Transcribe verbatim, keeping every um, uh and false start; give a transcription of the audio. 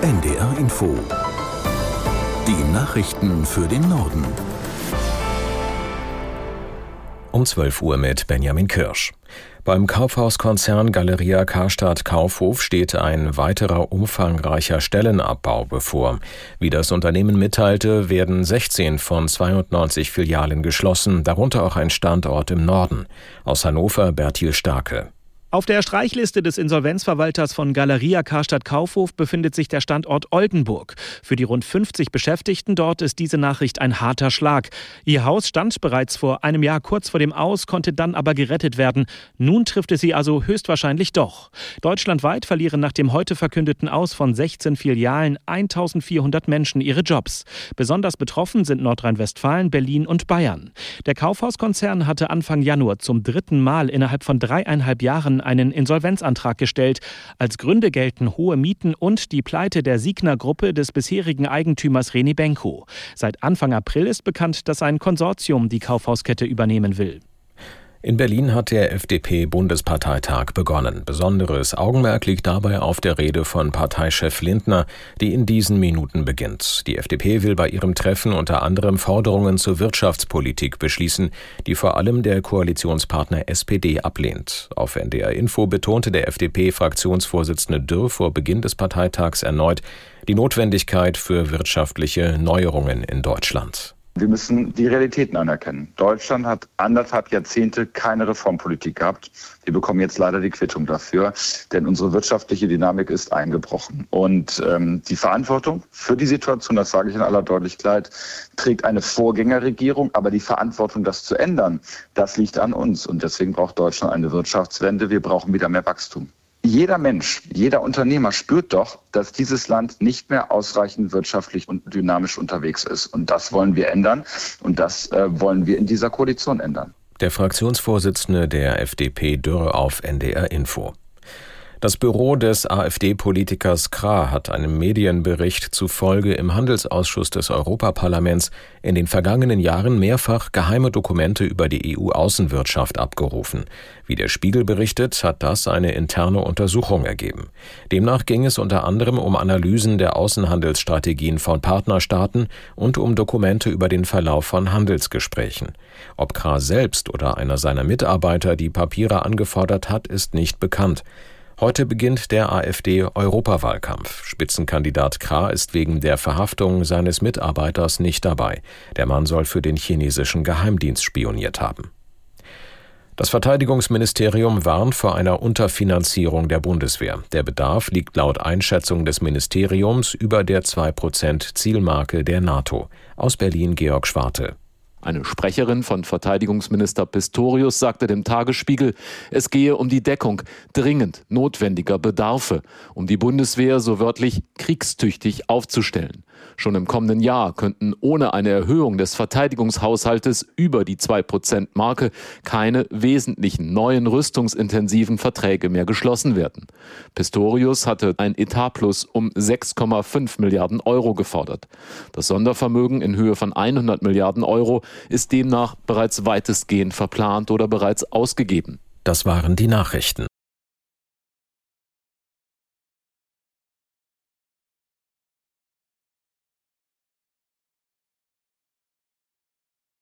N D R Info. Die Nachrichten für den Norden. Um zwölf Uhr mit Benjamin Kirsch. Beim Kaufhauskonzern Galeria Karstadt Kaufhof steht ein weiterer umfangreicher Stellenabbau bevor. Wie das Unternehmen mitteilte, werden sechzehn von zweiundneunzig Filialen geschlossen, darunter auch ein Standort im Norden. Aus Hannover Bertil Starke. Auf der Streichliste des Insolvenzverwalters von Galeria Karstadt Kaufhof befindet sich der Standort Oldenburg. Für die rund fünfzig Beschäftigten dort ist diese Nachricht ein harter Schlag. Ihr Haus stand bereits vor einem Jahr kurz vor dem Aus, konnte dann aber gerettet werden. Nun trifft es sie also höchstwahrscheinlich doch. Deutschlandweit verlieren nach dem heute verkündeten Aus von sechzehn Filialen eintausendvierhundert Menschen ihre Jobs. Besonders betroffen sind Nordrhein-Westfalen, Berlin und Bayern. Der Kaufhauskonzern hatte Anfang Januar zum dritten Mal innerhalb von dreieinhalb Jahren einen Insolvenzantrag gestellt. Als Gründe gelten hohe Mieten und die Pleite der Signa-Gruppe des bisherigen Eigentümers René Benko. Seit Anfang April ist bekannt, dass ein Konsortium die Kaufhauskette übernehmen will. In Berlin hat der F D P-Bundesparteitag begonnen. Besonderes Augenmerk liegt dabei auf der Rede von Parteichef Lindner, die in diesen Minuten beginnt. Die F D P will bei ihrem Treffen unter anderem Forderungen zur Wirtschaftspolitik beschließen, die vor allem der Koalitionspartner S P D ablehnt. Auf N D R Info betonte der F D P-Fraktionsvorsitzende Dürr vor Beginn des Parteitags erneut die Notwendigkeit für wirtschaftliche Neuerungen in Deutschland. Wir müssen die Realitäten anerkennen. Deutschland hat anderthalb Jahrzehnte keine Reformpolitik gehabt. Wir bekommen jetzt leider die Quittung dafür, denn unsere wirtschaftliche Dynamik ist eingebrochen. Und ähm, die Verantwortung für die Situation, das sage ich in aller Deutlichkeit, trägt eine Vorgängerregierung. Aber die Verantwortung, das zu ändern, das liegt an uns. Und deswegen braucht Deutschland eine Wirtschaftswende. Wir brauchen wieder mehr Wachstum. Jeder Mensch, jeder Unternehmer spürt doch, dass dieses Land nicht mehr ausreichend wirtschaftlich und dynamisch unterwegs ist. Und das wollen wir ändern. Und das äh, wollen wir in dieser Koalition ändern. Der Fraktionsvorsitzende der F D P Dürr auf N D R Info. Das Büro des AfD-Politikers Krah hat einem Medienbericht zufolge im Handelsausschuss des Europaparlaments in den vergangenen Jahren mehrfach geheime Dokumente über die E U-Außenwirtschaft abgerufen. Wie der Spiegel berichtet, hat das eine interne Untersuchung ergeben. Demnach ging es unter anderem um Analysen der Außenhandelsstrategien von Partnerstaaten und um Dokumente über den Verlauf von Handelsgesprächen. Ob Krah selbst oder einer seiner Mitarbeiter die Papiere angefordert hat, ist nicht bekannt. Heute beginnt der AfD-Europawahlkampf. Spitzenkandidat Krah ist wegen der Verhaftung seines Mitarbeiters nicht dabei. Der Mann soll für den chinesischen Geheimdienst spioniert haben. Das Verteidigungsministerium warnt vor einer Unterfinanzierung der Bundeswehr. Der Bedarf liegt laut Einschätzung des Ministeriums über der zwei Prozent Zielmarke der NATO. Aus Berlin Georg Schwarte. Eine Sprecherin von Verteidigungsminister Pistorius sagte dem Tagesspiegel, es gehe um die Deckung dringend notwendiger Bedarfe, um die Bundeswehr so wörtlich kriegstüchtig aufzustellen. Schon im kommenden Jahr könnten ohne eine Erhöhung des Verteidigungshaushaltes über die zwei Prozent Marke keine wesentlichen neuen rüstungsintensiven Verträge mehr geschlossen werden. Pistorius hatte ein Etatplus um sechs Komma fünf Milliarden Euro gefordert. Das Sondervermögen in Höhe von hundert Milliarden Euro ist demnach bereits weitestgehend verplant oder bereits ausgegeben. Das waren die Nachrichten.